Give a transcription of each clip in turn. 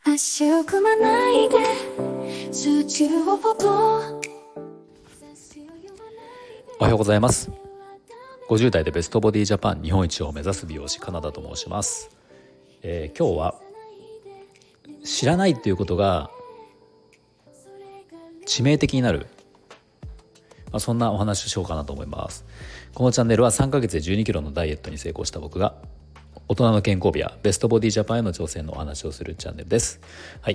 足を組まないで数値をポポ。 おはようございます。50代でベストボディジャパン日本一を目指す美容師カナダと申します。今日は知らないということが致命的になる、そんなお話をしようかなと思います。このチャンネルは3ヶ月で12キロのダイエットに成功した僕が大人の健康美やベストボディジャパンへの挑戦のお話をするチャンネルです。はい。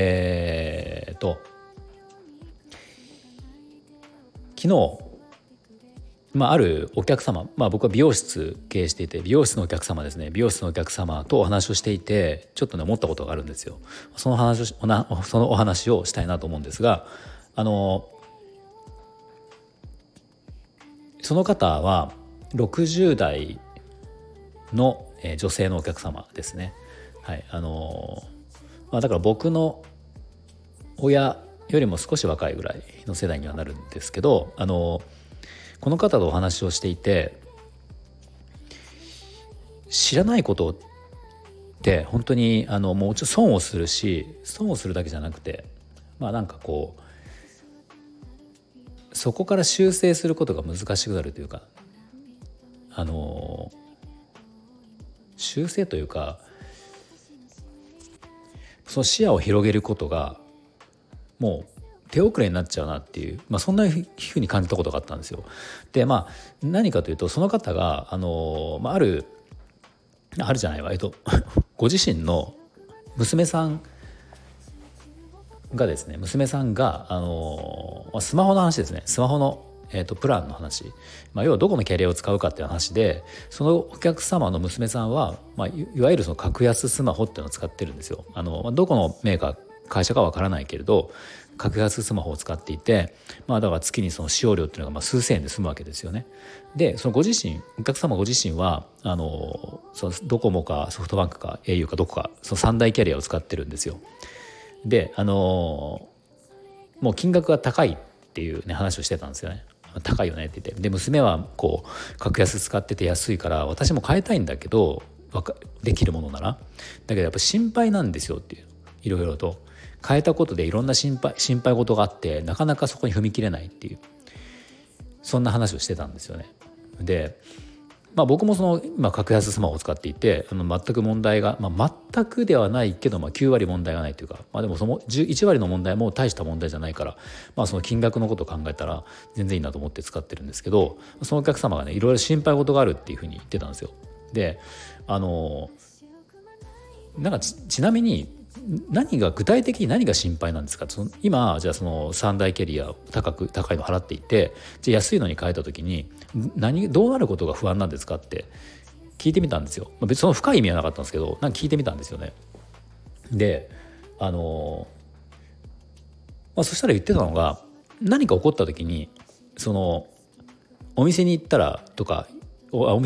昨日、あるお客様、僕は美容室経営していて、美容室のお客様ですね、美容室のお客様とお話をしていて、ちょっとね思ったことがあるんですよ。そのお話をしたいなと思うんですが、その方は60代の女性のお客様ですね。はい。だから僕の親よりも少し若いぐらいの世代にはなるんですけど、この方とお話をしていて、知らないことって本当にもうちょっと損をするし、損をするだけじゃなくて、そこから修正することが難しくなるというか、修正というか、その視野を広げることがもう手遅れになっちゃうなっていう、そんなふうに感じたことがあったんですよ。で、何かというと、その方があるじゃないわ、ご自身の娘さんがですね、スマホの話ですね、スマホのプランの話、要はどこのキャリアを使うかっていう話で、そのお客様の娘さんは、いわゆるその格安スマホっていうのを使ってるんですよ。どこのメーカー会社かわからないけれど、格安スマホを使っていて、だから月にその使用料っていうのが数千円で済むわけですよね。で、そのお客様ご自身はそのドコモかソフトバンクか au かどこか、その3大キャリアを使ってるんですよ。で、もう金額が高いっていうね話をしてたんですよね。高いよねって言って、で娘はこう格安使ってて安いから私も買いたいんだけど、できるものならだけどやっぱ心配なんですよっていう、いろいろと変えたことでいろんな心配事があって、なかなかそこに踏み切れないっていう、そんな話をしてたんですよね。で、僕もその今格安スマホを使っていて、全く問題が、全くではないけど、9割問題がないというか、でもその1割の問題も大した問題じゃないから、その金額のことを考えたら全然いいなと思って使ってるんですけど、そのお客様がねいろいろ心配事があるっていうふうに言ってたんですよ。で、ちなみに具体的に何が心配なんですか。今じゃあその3大キャリア高いの払っていて、じゃあ安いのに変えた時にどうなることが不安なんですかって聞いてみたんですよ。別にその深い意味はなかったんですけど、聞いてみたんですよね。で、そしたら言ってたのが、何か起こった時にそのお店に行ったら教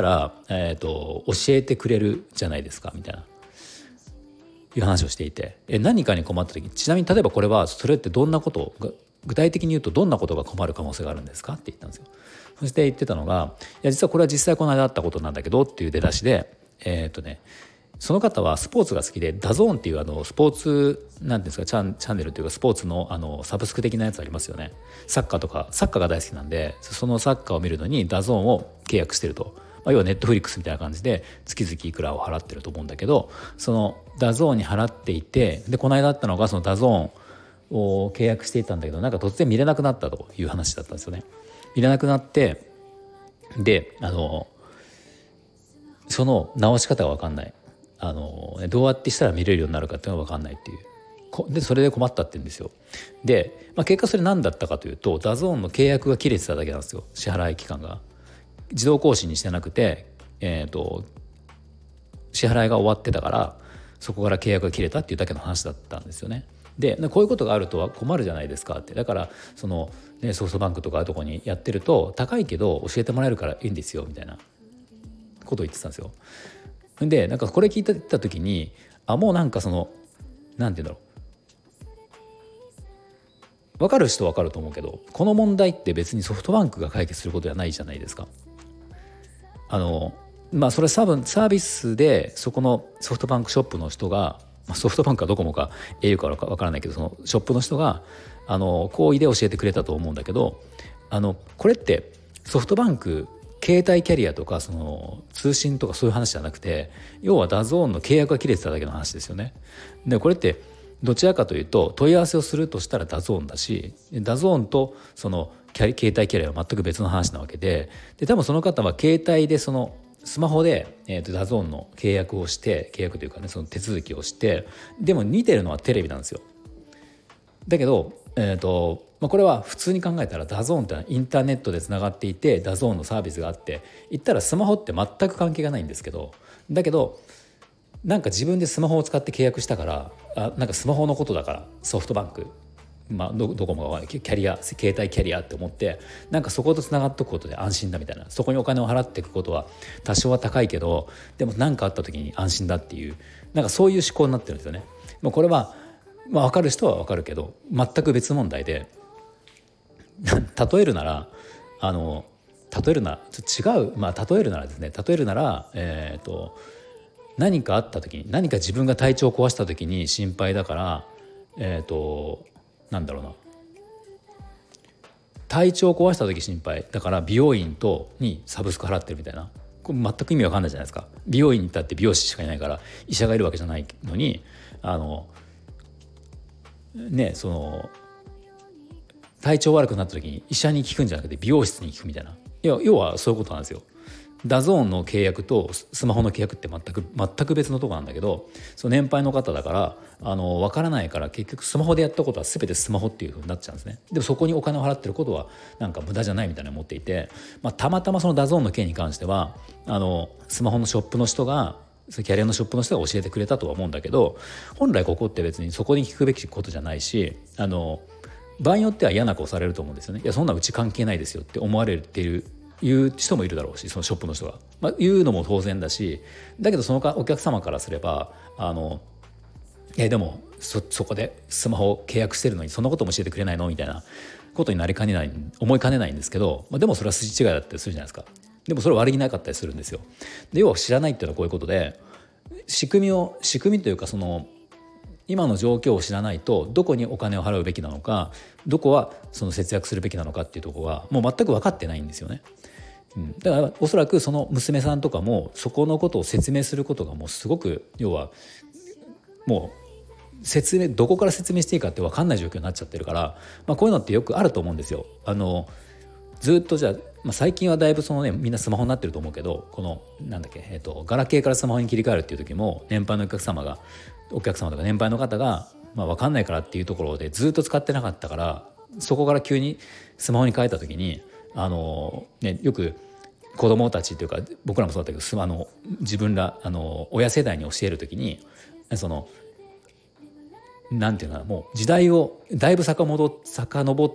えてくれるじゃないですかみたいないう話をしていて、何かに困った時、ちなみに例えばそれってどんなことが、具体的に言うとどんなことが困る可能性があるんですかって言ったんですよ。そして言ってたのが、いや実はこれは実際この間あったことなんだけどっていう出だしで、その方はスポーツが好きで、ダゾーンっていうスポーツなんていうんですか、チャンネルというかスポーツのサブスク的なやつありますよね。サッカーが大好きなんで、そのサッカーを見るのにダゾーンを契約してると。要はネットフリックスみたいな感じで月々いくらを払ってると思うんだけど、そのダゾーンに払っていて、でこの間あったのがそのダゾーンを契約していたんだけど、突然見れなくなったという話だったんですよね。見れなくなって、でその直し方が分かんない、どうやってしたら見れるようになるかっていうのが分かんないっていうで、それで困ったって言うんですよ。で、結果それ何だったかというと、ダゾーンの契約が切れてただけなんですよ。支払い期間が自動更新にしてなくて、支払いが終わってたから、そこから契約が切れたっていうだけの話だったんですよね。で、こういうことがあるとは困るじゃないですかって。だからその、ソフトバンクとかとこにやってると高いけど教えてもらえるからいいんですよみたいなことを言ってたんですよ。で、これ聞いた時に、もうなんて言うんだろう、分かる人は分かると思うけど、この問題って別にソフトバンクが解決することではないじゃないですか。それサービスでそこのソフトバンクショップの人が、 ソフトバンクかドコモか au かわからないけど、そのショップの人が好意で教えてくれたと思うんだけど、これってソフトバンク携帯キャリアとかその通信とかそういう話じゃなくて、要はダゾーンの契約が切れてただけの話ですよね。でこれってどちらかというと問い合わせをするとしたらダゾーンだし、ダゾーンとその携帯キャリアは全く別の話なわけで、多分その方は携帯でそのスマホで、ダゾーンの契約をして、契約というかね、その手続きをして、でも似てるのはテレビなんですよ。だけど、これは普通に考えたらダゾーンってのはインターネットでつながっていて、ダゾーンのサービスがあって、言ったらスマホって全く関係がないんですけど、だけどなんか自分でスマホを使って契約したから、なんかスマホのことだからソフトバンク、ドコモがキャリア、携帯キャリアって思って、なんかそことつながっておくことで安心だみたいな、そこにお金を払っていくことは多少は高いけど、でも何かあった時に安心だっていう、なんかそういう思考になってるんですよね。もうこれは分かる人は分かるけど全く別問題で、例えるなら例えるな違う、例えるならですね、例えるなら何かあった時に、何か自分が体調を壊した時に心配だから、なんだろうな、体調を壊した時心配だから美容院にサブスク払ってるみたいな、これ全く意味わかんないじゃないですか。美容院に行ったって美容師しかいないから医者がいるわけじゃないのに、その体調悪くなった時に医者に聞くんじゃなくて美容室に聞くみたいな、要はそういうことなんですよ。ダゾーンの契約とスマホの契約って全く別のとこなんだけど、その年配の方だから分からないから、結局スマホでやったことは全てスマホっていう風になっちゃうんですね。でもそこにお金を払ってることはなんか無駄じゃないみたいな思っていて、たまたまそのダゾーンの件に関してはスマホのショップの人が、キャリアのショップの人が教えてくれたとは思うんだけど、本来ここって別にそこに聞くべきことじゃないし、場合によっては嫌な顔されると思うんですよね。いやそんなうち関係ないですよって思われているいう人もいるだろうし、そのショップの人が、言うのも当然だし、だけどそのお客様からすればでも そこでスマホを契約してるのにそんなことも教えてくれないのみたいなことになりかねない、思いかねないんですけど、でもそれは筋違いだったりするじゃないですか。でもそれ悪気なかったりするんですよ。で要は知らないっていうのはこういうことで、仕組みというか、その今の状況を知らないとどこにお金を払うべきなのか、どこはその節約するべきなのかっていうところがもう全く分かってないんですよね。だからおそらくその娘さんとかもそこのことを説明することがもうすごく、要はもうどこから説明していいかって分かんない状況になっちゃってるから、こういうのってよくあると思うんですよ。ずっとじゃあ、最近はだいぶそのねみんなスマホになってると思うけど、このなんだっけ、ガラケーからスマホに切り替えるっていう時も、年配のお客様とか年配の方が、分かんないからっていうところでずっと使ってなかったから、そこから急にスマホに変えた時によく子供たちというか僕らもそうだったけど、自分ら親世代に教える時に、なんていうの、もう時代をだいぶ遡って、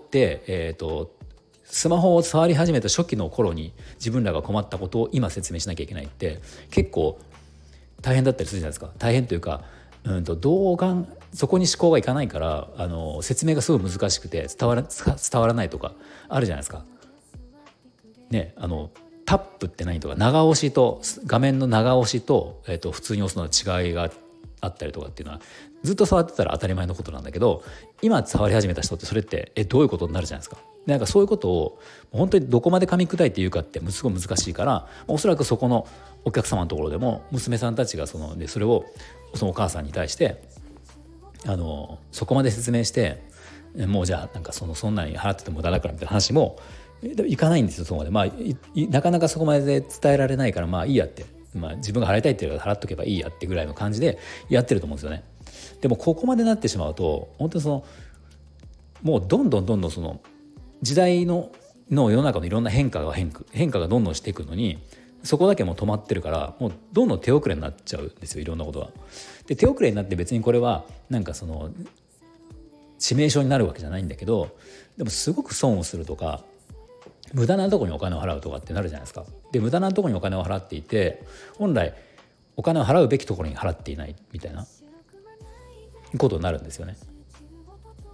スマホを触り始めた初期の頃に自分らが困ったことを今説明しなきゃいけないって結構大変だったりするじゃないですか。大変というか、そこに思考がいかないから説明がすごい難しくて伝わらないとかあるじゃないですか。ね、タップって何とか、長押しと画面の長押しと、普通に押すの違いがあったりとかっていうのはずっと触ってたら当たり前のことなんだけど、今触り始めた人ってそれってどういうことになるじゃないですか。なんかそういうことを本当にどこまで噛み砕いて言うかってすごい難しいから、おそらくそこのお客様のところでも娘さんたちがそれをそのお母さんに対してそこまで説明して、もうじゃあなんかそんなに払ってても無駄だからみたいな話もいかないんですよ。そこまでなかなかそこまで伝えられないから、いいやって、自分が払いたいって言うから払っとけばいいやってぐらいの感じでやってると思うんですよね。でもここまでなってしまうと本当にもうどんどんその時代の世の中のいろんな変化がどんどんしていくのに、そこだけもう止まってるから、もうどんどん手遅れになっちゃうんですよ、いろんなことが。で手遅れになって別にこれはなんか致命傷になるわけじゃないんだけど、でもすごく損をするとか無駄なところにお金を払うとかってなるじゃないですか。で無駄なところにお金を払っていて、本来お金を払うべきところに払っていないみたいなことになるんですよね。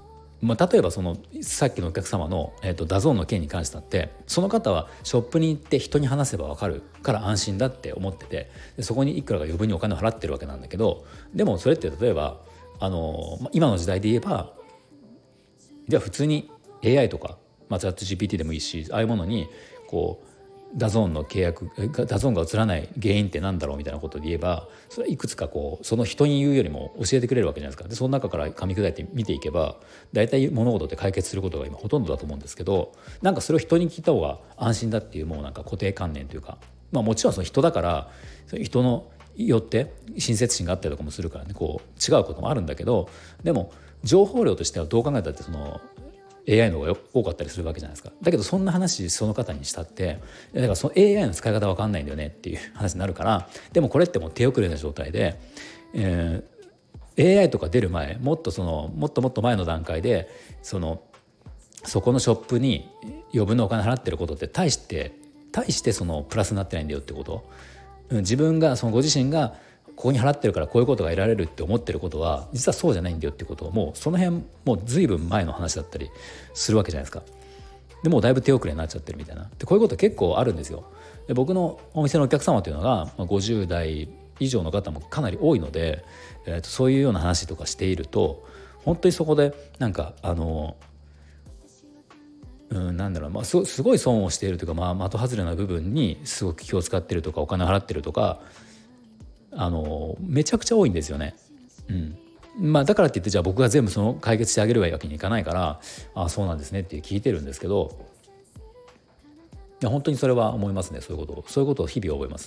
例えばさっきのお客様の、ダゾーンの件に関してだって、その方はショップに行って人に話せば分かるから安心だって思ってて、でそこにいくらか余分にお金を払ってるわけなんだけど、でもそれって例えば今の時代で言えば、じゃあ普通に AI とか、チャット GPT でもいいし、ああいうものにこうダゾーンの契約、ダゾーンが映らない原因ってなんだろうみたいなことで言えば、それはいくつかその人に言うよりも教えてくれるわけじゃないですか。でその中から噛み砕いて見ていけば、大体物事って解決することが今ほとんどだと思うんですけど、なんかそれを人に聞いた方が安心だっていう、もうなんか固定観念というか、もちろんその人だから、人のよって親切心があったりとかもするからね、違うこともあるんだけど、でも情報量としてはどう考えたってAI の方が多かったりするわけじゃないですか。だけどそんな話その方にしたって、だからその AI の使い方わかんないんだよねっていう話になるから、でもこれってもう手遅れな状態で、AI とか出る前、もっともっと前の段階でそこのショップに余分なお金払ってることって大してプラスになってないんだよってこと、自分がご自身がここに払ってるからこういうことが得られるって思ってることは実はそうじゃないんだよってことを、もうその辺もう随分前の話だったりするわけじゃないですか。でもうだいぶ手遅れになっちゃってるみたいな。でこういうこと結構あるんですよ。で僕のお店のお客様というのが50代以上の方もかなり多いので、そういうような話とかしていると、本当にそこでなんかなんだろう、すごい損をしているというか、的外れな部分にすごく気を使ってるとか、お金を払ってるとか、めちゃくちゃ多いんですよね。だからって言ってじゃあ僕が全部解決してあげるわけにいかないから、そうなんですねって聞いてるんですけど、いや本当にそれは思いますね。そういうことを日々覚えます。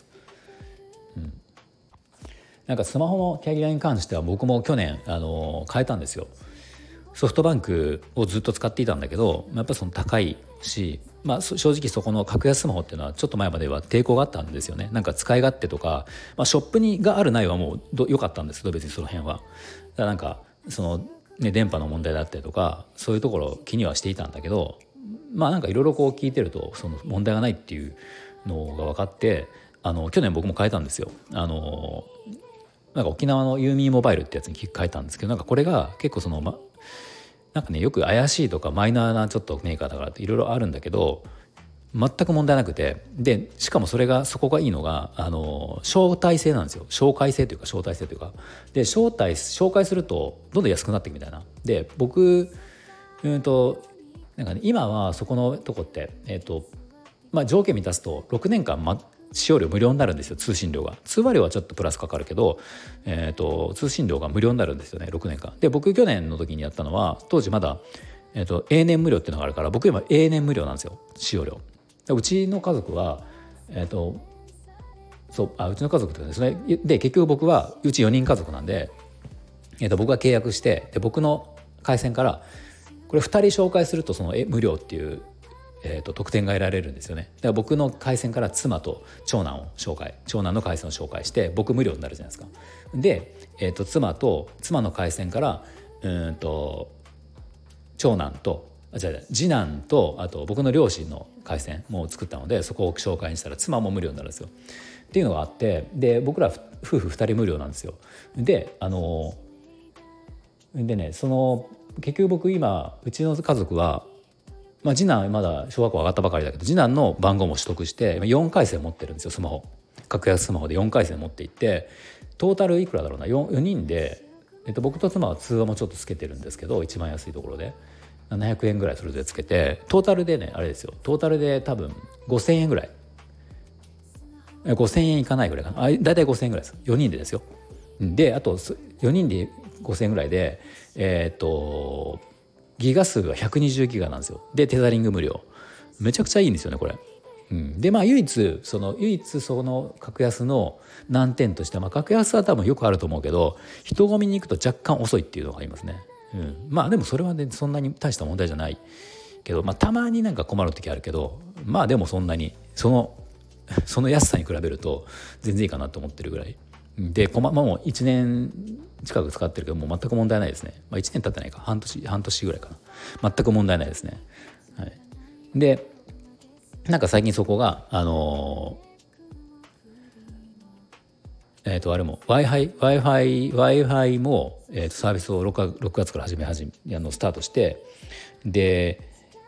なんかスマホのキャリアに関しては僕も去年変えたんですよ。ソフトバンクをずっと使っていたんだけど、やっぱり高いし、正直そこの格安スマホっていうのはちょっと前までは抵抗があったんですよね。なんか使い勝手とか、ショップがあるないはもう良かったんですけど、別にその辺は。だからなんか電波の問題だったりとか、そういうところ気にはしていたんだけど、なんかいろいろ聞いてるとその問題がないっていうのが分かって、去年僕も変えたんですよ。なんか沖縄のユーミーモバイルってやつに変えたんですけど、なんかこれが結構なんかね、よく怪しいとかマイナーなちょっとメーカーだからっていろいろあるんだけど、全く問題なくて、でしかもそこがいいのが招待制なんですよ。紹介制というか招待制というかで、紹介するとどんどん安くなっていくみたいな。で僕なんかね、今はそこのとこって条件満たすと6年間使用料無料になるんですよ。通信料が、通話料はちょっとプラスかかるけど、通信料が無料になるんですよね、6年間で。僕去年の時にやったのは、当時まだ、永年無料っていうのがあるから、僕今永年無料なんですよ、使用料。うちの家族はうちの家族というかですね、で結局僕はうち4人家族なんで、僕が契約して、で僕の回線からこれ2人紹介すると無料っていう特典が得られるんですよね。だから僕の回線から妻と長男の回線を紹介して僕無料になるじゃないですか。で、妻の回線から長男と次男と、あと僕の両親の回線も作ったので、そこを紹介にしたら妻も無料になるんですよっていうのがあって、で僕ら夫婦2人無料なんですよ。でね、結局僕今うちの家族は、次男まだ小学校上がったばかりだけど、次男の番号も取得して4回線持ってるんですよ。スマホ、格安スマホで4回線持っていって、トータルいくらだろうな、4人で、僕と妻は通話もちょっとつけてるんですけど、一番安いところで700円ぐらいそれでつけて、トータルでね、あれですよ、トータルで多分5000円ぐらい、5000円いかないぐらいかな、だいたい5000円ぐらいです、4人でですよ。であと4人で5000円ぐらいでギガ数は120ギガなんですよ。でテザリング無料、めちゃくちゃいいんですよねこれ。で唯一その格安の難点としては、格安は多分よくあると思うけど、人混みに行くと若干遅いっていうのがありますね。でもそれはね、そんなに大した問題じゃないけど、たまになんか困る時あるけど、でもそんなにその安さに比べると全然いいかなと思ってるぐらいで、もう1年近く使ってるけど、もう全く問題ないですね。1年経ってないか、半年ぐらいかな、全く問題ないですね。はい、でなんか最近そこがあれも Wi-Fi も、 サービスを6月からスタートして、で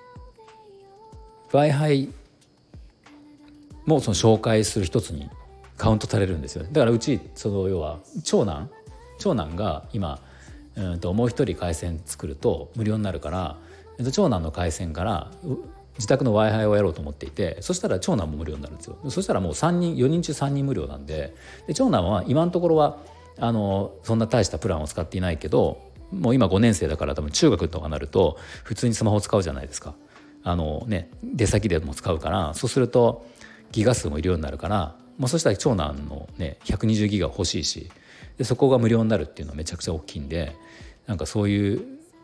Wi-Fi もその紹介する一つにカウントされるんですよね。だからうち要は長男が今もう一人回線作ると無料になるから、長男の回線から自宅の Wi-Fi をやろうと思っていて、そしたら長男も無料になるんですよ。そしたらもう4人中3人無料なんで、長男は今のところはそんな大したプランを使っていないけど、もう今5年生だから多分中学とかなると普通にスマホ使うじゃないですか。出先でも使うから、そうするとギガ数もいるようになるから、そしたら長男のね120ギガ欲しいし、でそこが無料になるっていうのはめちゃくちゃ大きいんで、なんかそういう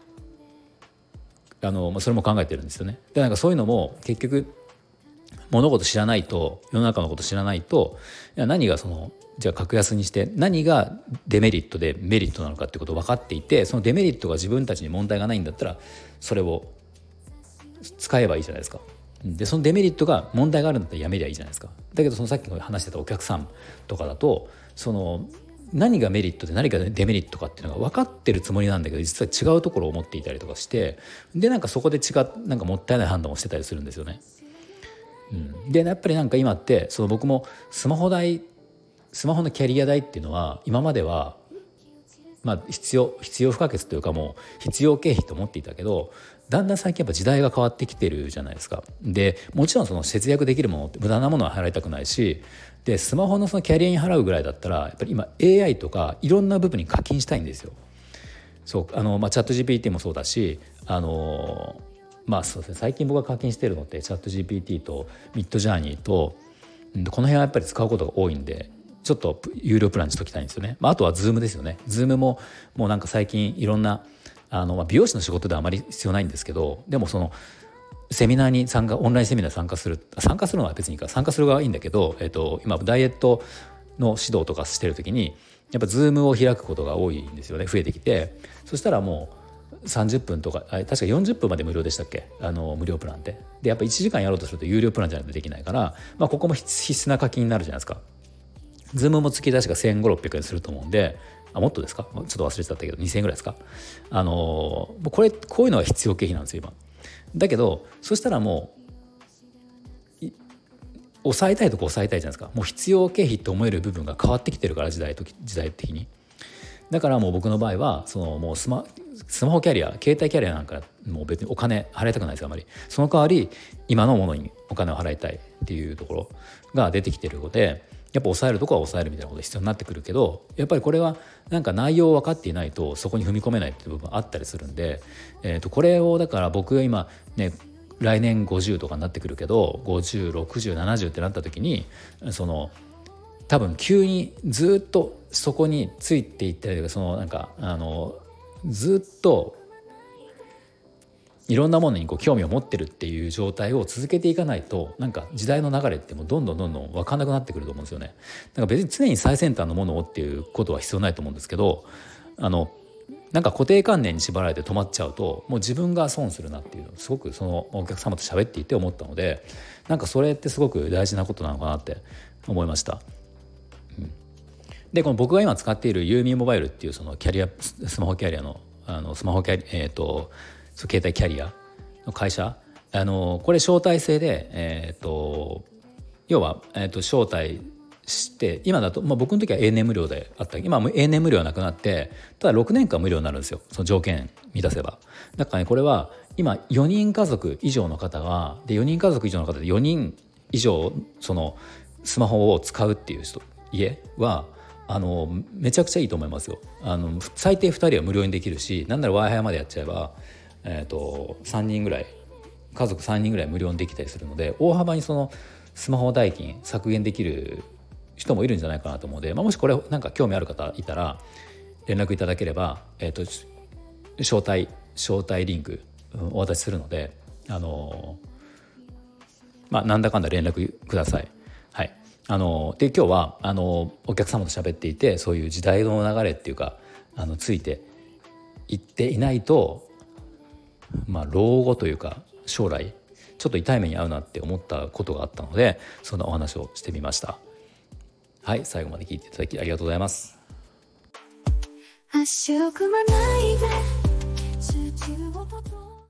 それも考えてるんですよね。でなんかそういうのも結局物事知らないと、世の中のこと知らないと、何がじゃあ格安にして何がデメリットでメリットなのかってことを分かっていて、そのデメリットが自分たちに問題がないんだったらそれを使えばいいじゃないですか。でそのデメリットが問題があるんだったらやめりゃいいじゃないですか。だけどさっき話してたお客さんとかだと、何がメリットで何がデメリットかっていうのが分かってるつもりなんだけど、実は違うところを持っていたりとかして、でなんかそこでなんかもったいない判断をしてたりするんですよね。でやっぱりなんか今って僕もスマホのキャリア代っていうのは今までは必要不可欠というか、もう必要経費と思っていたけど、だんだん最近やっぱ時代が変わってきてるじゃないですか。でもちろん節約できるものって無駄なものは払いたくないし、でスマホのキャリアに払うぐらいだったらやっぱり今 AI とかいろんな部分に課金したいんですよ。チャット GPT もそうだし、そうですね、最近僕が課金してるのってチャット GPT とミッドジャーニーと、この辺はやっぱり使うことが多いんで、ちょっと有料プランにしときたいんですよね。あとは Zoom ですよね。Zoom ももうなんか最近いろんな美容師の仕事ではあまり必要ないんですけど、でもセミナーにオンラインセミナー参加するのは別にいいか、参加する側はいいんだけど、今ダイエットの指導とかしてる時にやっぱ Zoom を開くことが多いんですよね。増えてきて、そしたらもう30分とか確か40分まで無料でしたっけ、無料プランって。でやっぱ1時間やろうとすると有料プランじゃないとできないから、ここも必須な課金になるじゃないですか。Zoom も月確か1500、600円すると思うんで、もっとですか、ちょっと忘れてたけど2000円ぐらいですか。こういうのは必要経費なんですよ今。だけどそしたらもう抑えたいとこ抑えたいじゃないですか。もう必要経費って思える部分が変わってきてるから、時代的に。だからもう僕の場合はもうスマホキャリア、携帯キャリアなんかもう別にお金払いたくないですよあまり。その代わり今のものにお金を払いたいっていうところが出てきてるので、やっぱ抑えるとこは抑えるみたいなことが必要になってくるけど、やっぱりこれはなんか内容を分かっていないとそこに踏み込めないっていう部分あったりするんで、これをだから僕が今ね来年50とかになってくるけど、50、60、70ってなった時に多分急にずっとそこについていったりとか、なんかずっといろんなものに興味を持ってるっていう状態を続けていかないと、なんか時代の流れってもうどんどん分かんなくなってくると思うんですよね。なんか別に常に最先端のものをっていうことは必要ないと思うんですけど、なんか固定観念に縛られて止まっちゃうともう自分が損するなっていうのをすごくお客様と喋っていて思ったので、なんかそれってすごく大事なことなのかなって思いました。でこの僕が今使っているユーミーモバイルっていうスマホキャリアの携帯キャリアの会社、これ招待制で、要は、招待して今だと、僕の時は永年無料であった。今はもう永年無料はなくなって、ただ6年間無料になるんですよ、その条件満たせば。だからね、これは今4人家族以上の方はで4人家族以上の方で4人以上スマホを使うっていう家はめちゃくちゃいいと思いますよ。最低2人は無料にできるし、なんなら Wi-Fi までやっちゃえば、3人ぐらい家族3人ぐらい無料にできたりするので、大幅にスマホ代金削減できる人もいるんじゃないかなと思うので、もしこれなんか興味ある方いたら連絡いただければ、招待リンクお渡しするので、なんだかんだ連絡ください。はい。で今日はお客様と喋っていて、そういう時代の流れっていうかついていっていないと、老後というか将来ちょっと痛い目に遭うなって思ったことがあったので、そんなお話をしてみました。はい、最後まで聞いていただきありがとうございます。 あ足を組まないで数値